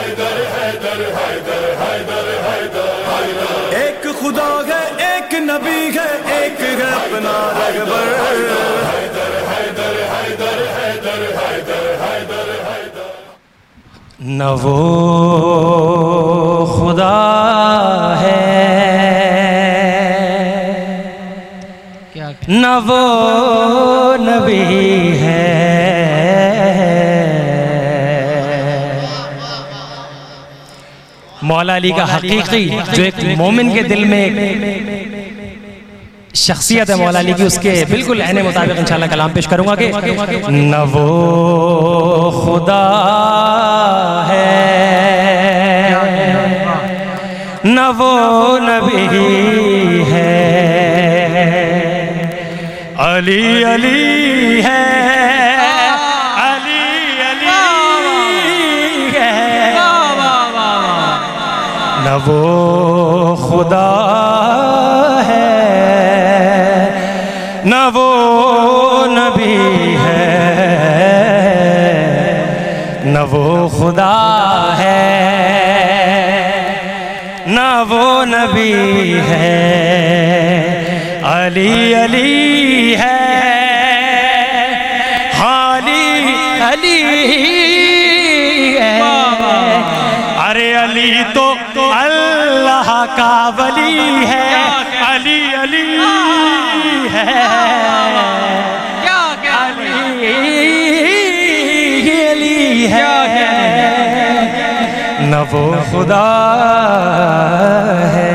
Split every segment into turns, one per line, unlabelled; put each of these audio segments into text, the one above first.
एक खुदा है, एक नबी है, एक है अपना रहबर। न वो खुदा है, न वो नबी है, मौला अली का हकीकी जो एक मोमिन के दिल में शख्सियत है मौला अली की, उसके बिल्कुल ऐने मुताबिक इंशाल्लाह कलाम पेश करूंगा कि न वो खुदा है, न वो नबी है, अली अली है, अली अली है, न वो खुदा है, न वो नबी है, न वो खुदा है, न वो नबी है, अली अली है, हाली अली है। अरे अली तो अल्लाह का वली है, अली अली है, अली अली है, न वो खुदा है।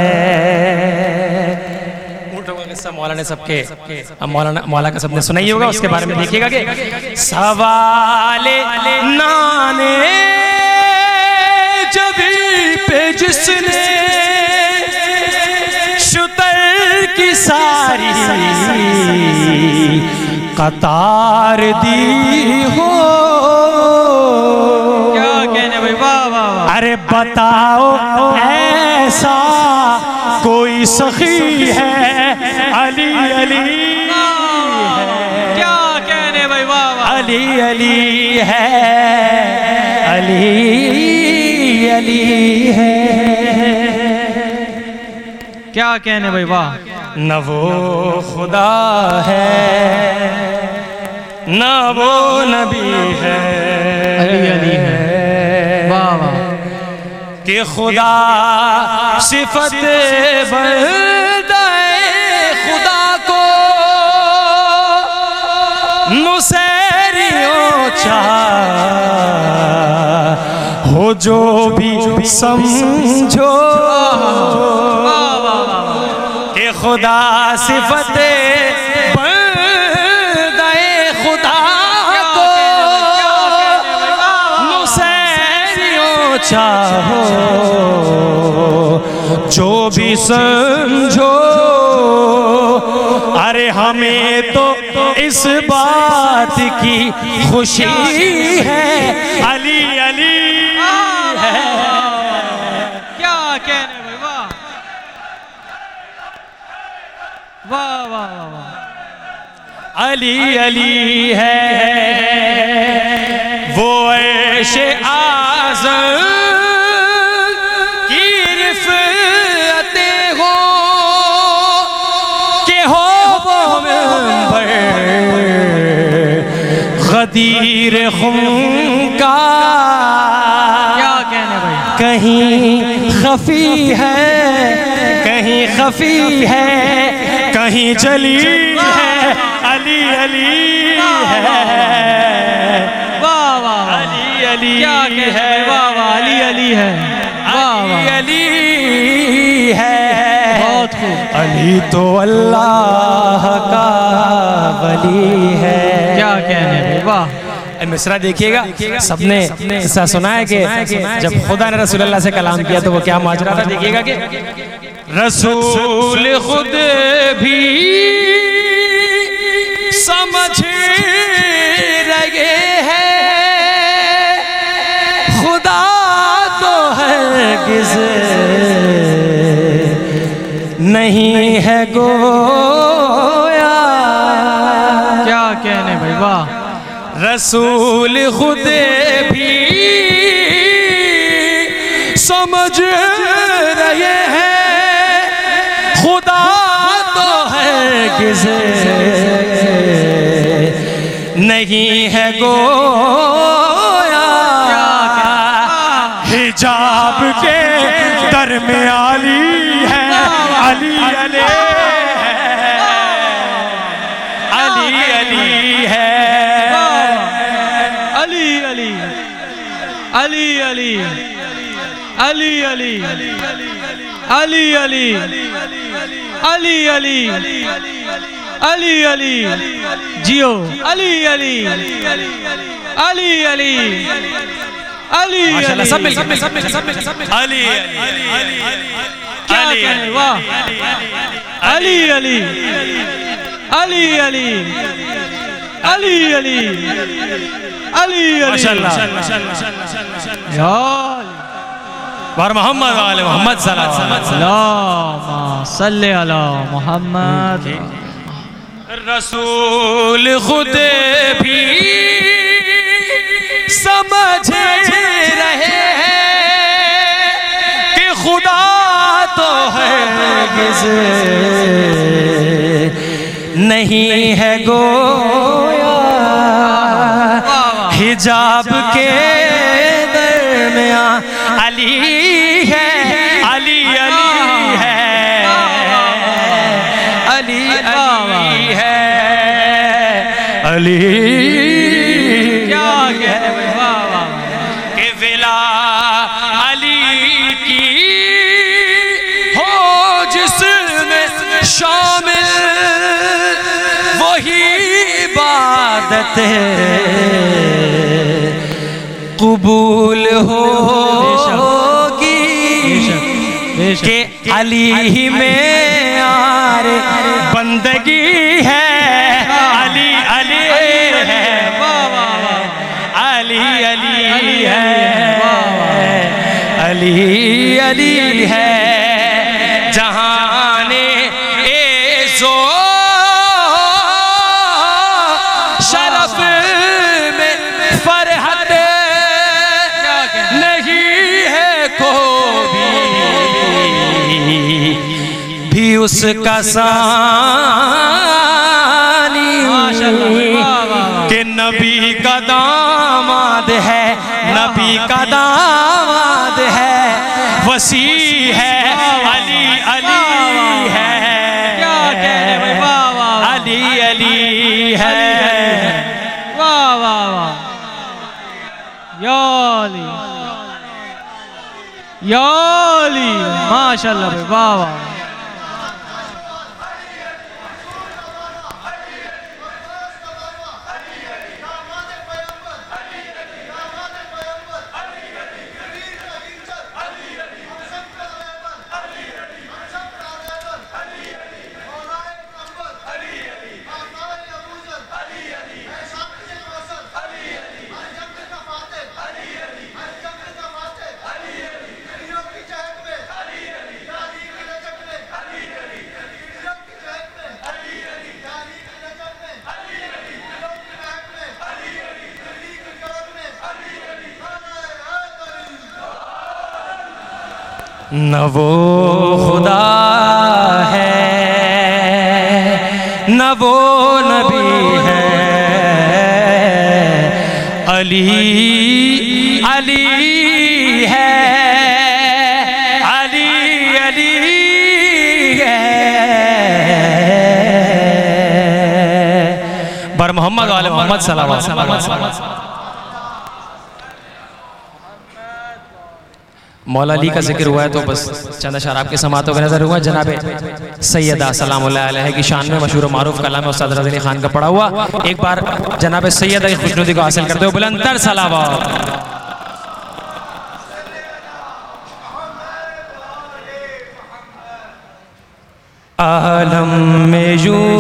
मौला ने सबके मौला का सबने सुना ही होगा, उसके बारे में देखिएगा कि सवाले नाने जबी पे जिसने शुतर की सारी कतार दी हो, क्या कहने भाई, वाह वाह। अरे बताओ ऐसा कोई सखी है, अली अली है, क्या कहने भाई, वाह वाह। अली अली है, अली अली है, क्या कहने भाई, वाह। न वो खुदा है, न वो नबी है, अली अली है, वाह वाह। कि खुदा सिफत बंदे खुदा को नुसैरियों चाह हो जो भी समझो, कि खुदा सिफत बंदे खुदा को नुसैरियों चाहो जो भी समझो। अरे हमें तो इस बात की खुशी है, अली अली है, क्या कहने भाई, वाह वाह वाह वाह। अली अली है वो ऐशे आज़म की रिफ़अतें हो के हो वो मिंबर गदीर खुम का, क्या कहने भाई, कहीं खफी है, कहीं खफी है, कहीं जली है, अली अली है, वाह वाह। अली अली है, वाह वाह, अली अली है, अली अली है, बहुत खूब। अली तो अल्लाह का वली है, क्या कहने भाई, वाह। मिसरा देखिएगा, सबने ऐसा सुना है कि जब खुदा ने रसूलुल्लाह से कलाम किया तो वो क्या माजरा था, देखिएगा कि रसूल खुद भी समझ रहे हैं खुदा तो हरगिज़ नहीं है गोया, क्या कहने भाई, वाह। रसूल खुद भी समझ रहे हैं खुदा तो है किसे नहीं है गोया हिजाब के दरमियाली है अली अली अली अली है
अली अली अली अली अली अली अली अली अली अली अली अली जियो अली अली अली अली अली
माशाल्लाह सब मिल अली
क्या कहें वाह अली अली अली अली अली अली अली
माशाल्लाह वर मोहम्मद वाले मोहम्मद
सल्ले अला मोहम्मद।
रसूल खुद भी समझ रहे हैं कि खुदा तो है किसे नहीं है गोया हिजाब के दरमियां अली है अली अली है अली अली है अली
क्या कहे
के विला अली की हो जिसमें शामिल वही इबादत कबूल होगी के अली ही में यार बंदगी है अली अली है अली अली है अली अली है जहाने एज़ो शरफ में फरहत नहीं है कोई भी उसका सानी कि नबी का दामाद है नबी का दामाद है वसी है अली अली है अली अली है
वाह वाह वाह या अली माशाल्लाह भाई वाह वाह।
न वो खुदा है न वो नबी है अली अली है अली अली है बर मोहम्मद वाले मोहम्मद सल्लल्लाहु अलैहि वसल्लम। मौला अली का जिक्र हुआ है तो बस चंद अशआर आपके समातों का नजर हुआ। जनाबे सैयदा सलामुल्लाह अलैहा की शान में मशहूर मारूफ कलाम उस्ताद रज़ी खान का पढ़ा हुआ। एक बार जनाबे सैयदा की खुशनुदी को हासिल करते हुए बुलंदतर सलावत। आलम में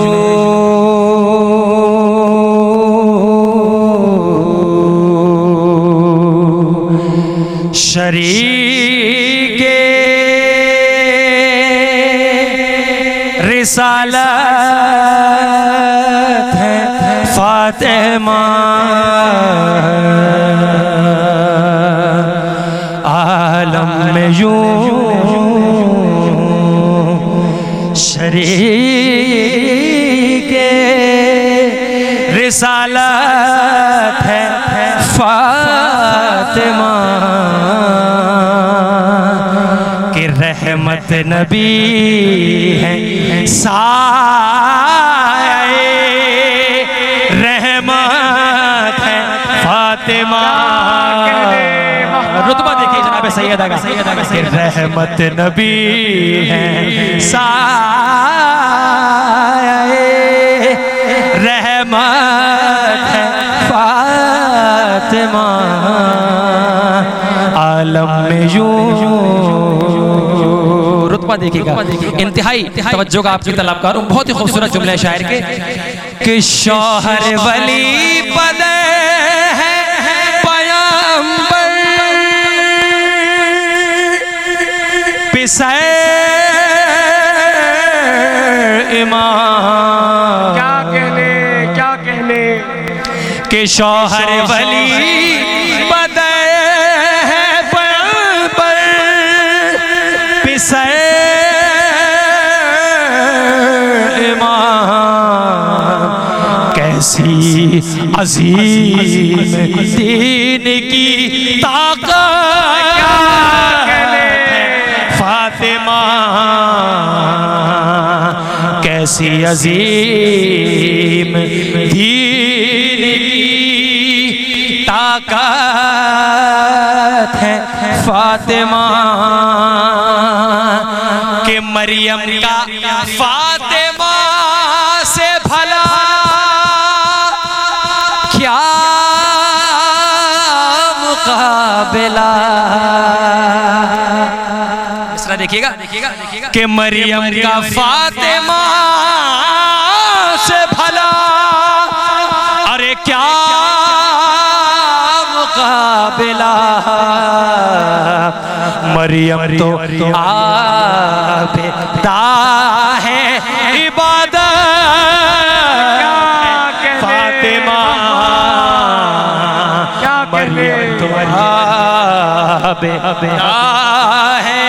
यूं शरीके रिसालत है फातिमा आलम में यूं शरीके रिसालत है फातिमा कि रहमत नबी है साए रहमत है फातिमा। रुतबा देखिए जनाब सैयदा का कि रहमत नबी है साए रहमत है फातिमा आलम में यूं। रुतबा देखिएगा इंतहाई तवज्जो का आपकी तलब करूं। बहुत ही खूबसूरत जुमले शायर के कि शौहर वली पदे है पयंबर पिसे इमाम। क्या कहने कि शौहर वली पदे है पयंबर पिसे कैसी अजीम दीन की ताकत फातिमा कैसी अजीम दीन की ताकत है फातिमा के मरियम का फातिमा से भला क्या मुकाबला। इसरा देखिएगा कि मरियम का फातिमा से भला अरे क्या मुकाबला। मरियम तो आबिदा है इबादत फातिमा मरियम तो आबिदा है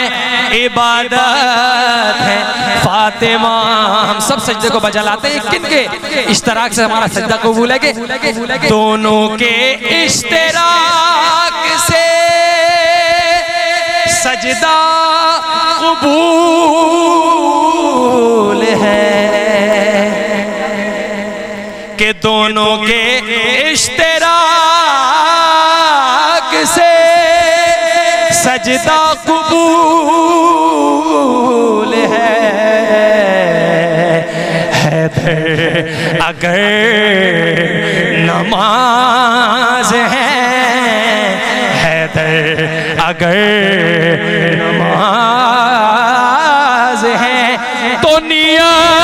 इबादत है फातिमा। हम सब सजदे को बजा लाते हैं किनके इश्तराक से हमारा सजदा कबूल है कि दोनों के इश्तराक से सजदा कबूल है कि दोनों के इश्तराक से सजदा कबूल है। अगर नमाज है हैदर अगर नमाज है तो नियत